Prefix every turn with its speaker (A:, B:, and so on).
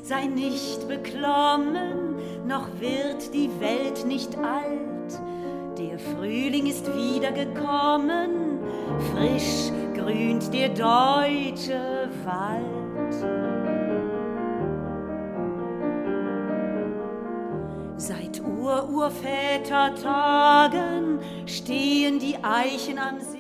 A: sei nicht beklommen, noch wird die Welt nicht alt. Der Frühling ist wieder gekommen, frisch grünt der deutsche Wald. Seit Urvätertagen stehen die Eichen am See.